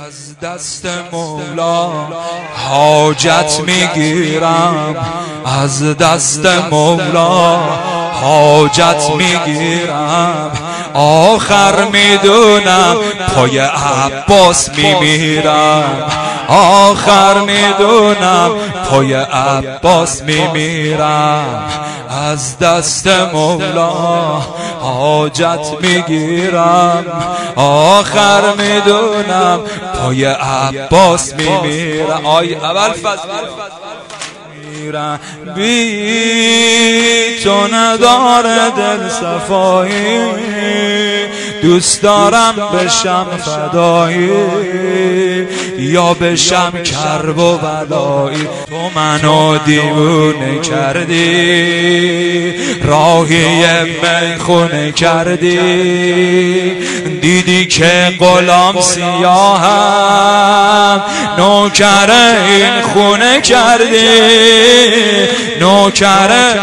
از دست مولا حاجت میگیرم، از دست مولا حاجت میگیرم. آخر میدونم پای عباس میمیرم، آخر میدونم پای عباس میمیرم. از دست مولا حاجت میگیرم، آخر میدونم پای عباس میمیرم. آی اول فضل بی تو نداره دل صفایی، دوست دارم بشم فدایی یا بشم کرب و بلایی. تو منو دیوونه کردی، راهی میخونه کردی، دیدی که غلام سیاهم نوکر این خونه کردی، نوکر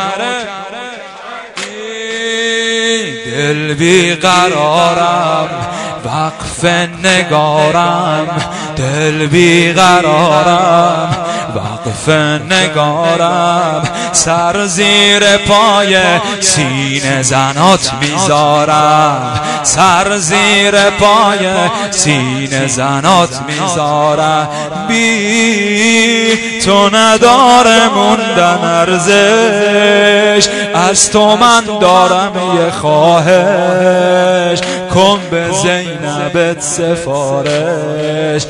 دل بیقرارم وقف نگارم، دل بیقرارم وقف نگارم. سر زیر پای سینه زنات میذارم، سر زیر پای سینه زنات میذارم. بی تو نداره موندن ارزش، از تو من دارم یه خواهش، کن به زینبت سفارش.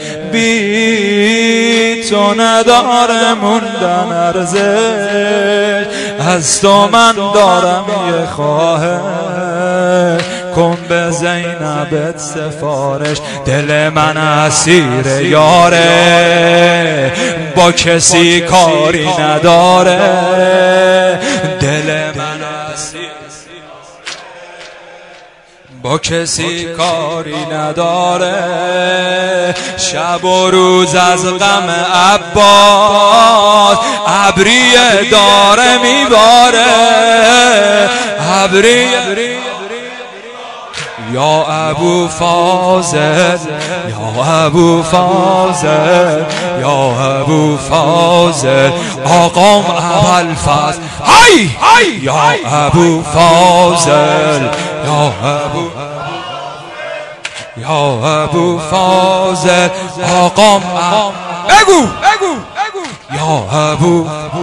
بی تو نداره موندن ارزش، از تو من دارم یه خواهش، کن به زینبت سفارش. دل من اسیر یاره با کسی کاری نداره، دل من اسیر با کسی کاری نداره. شب و روز از غم عباس ابریه داره میباره، ابریه. یا ابو فاضل، یا ابو فاضل، یا ابو فاضل، آقام ابوالفضل. های یا ابو فاضل، یا ابو، یا ابو فاضل، آقام بگو بگو یا ابو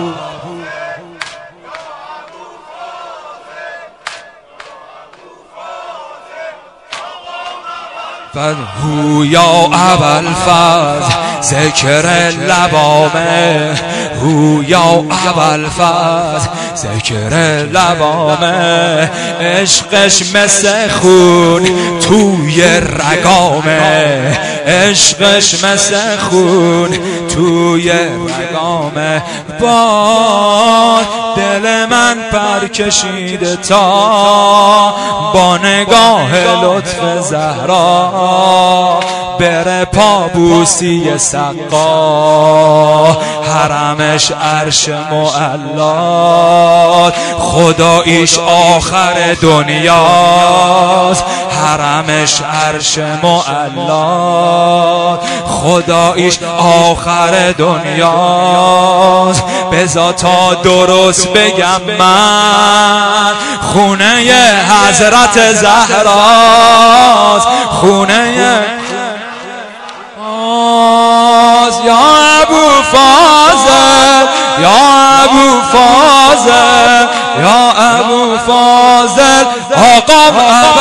هو یا ابوالفضل ذکر لبامه، هو یا ابوالفضل ذکر لبامه. عشقش مثل خون توی رگامه، عشقش مثل خون توی رگامه. با دل من پر کشیده تا با نگاه لطف زهرا بره پابوسی سقا. حرمش عرش معلات، خداییش آخر دنیاست. حرمش عرش معلات، خداییش آخر دنیاست. بذار تا درست بگم من خونه حضرت زهراست، خونه یا ابو فاضل، یا ابو فاضل، یا ابو فاضل، آقام